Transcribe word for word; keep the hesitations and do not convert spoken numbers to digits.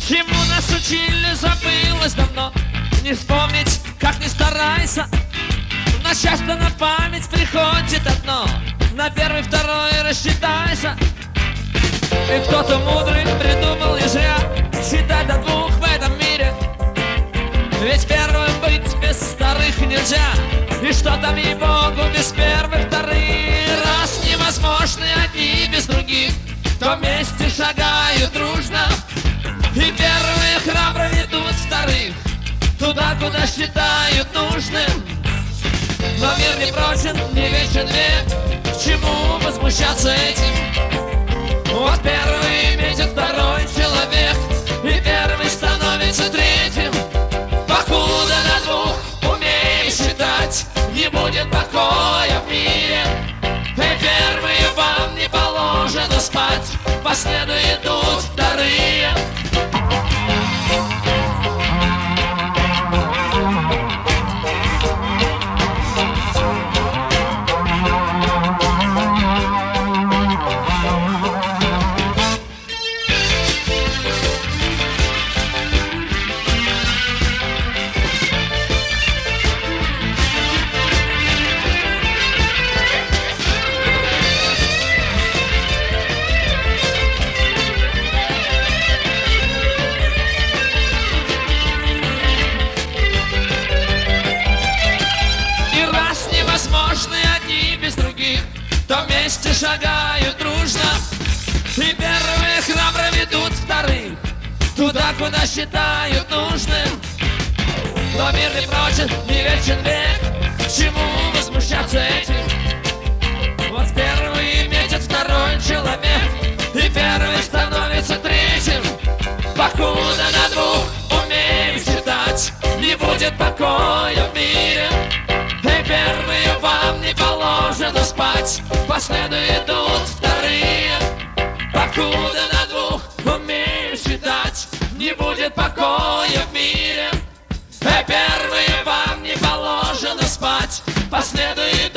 Чему нас учили, забылось давно. Не вспомнить, как ни старайся, но часто на память приходит одно: на первый, второй рассчитайся. И кто-то мудрый придумал не зря считать до двух в этом мире. Ведь первым быть без вторых нельзя. И что там, ей-богу, без первых вторых? Раз невозможны одни без других, то вместе шагают дружно. И первые храбро ведут вторых туда, куда считают нужным. Но мир не прочен, не вечен век, к чему возмущаться этим? Вот первый метит второй человек, и первый становится третьим. Покуда на двух умеем считать, не будет покоя в мире. И первые вам не положено спать, по следу идут вторые. Возможны одни без других, то вместе шагают дружно. И первые храбро ведут вторых туда, куда считают нужным. Но мир не прочен, не вечен век, к чему возмущаться этим? Вот первый метит второй человек, и первый становится третьим. Покуда на двух умеем считать, не будет покоя в мире. И первые вам не положено спать, по следу идут вторые. Покуда на двух умеем считать, не будет покоя в мире. И первые вам не положено спать, по следу идут